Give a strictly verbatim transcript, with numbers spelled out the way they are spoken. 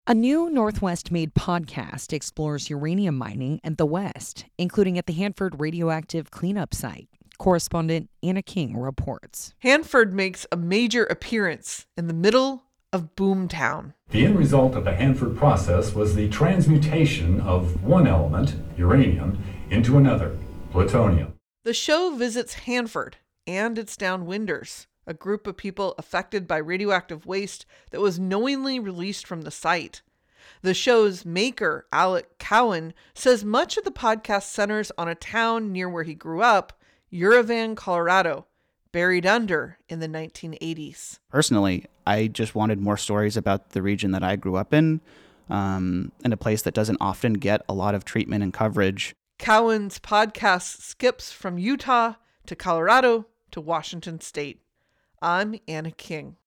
A new Northwest-made podcast explores uranium mining in the West, including at the Hanford Radioactive Cleanup Site. Correspondent Anna King reports. Hanford makes a major appearance in the middle of Boomtown. The end result of the Hanford process was the transmutation of one element, uranium, into another, plutonium. The show visits Hanford and its downwinders, a group of people affected by radioactive waste that was knowingly released from the site. The show's maker, Alec Cowan, says much of the podcast centers on a town near where he grew up, Uravan, Colorado, buried under in the nineteen eighties. Personally, I just wanted more stories about the region that I grew up in, um, and a place that doesn't often get a lot of treatment and coverage. Cowan's podcast skips from Utah to Colorado to Washington State. I'm Anna King.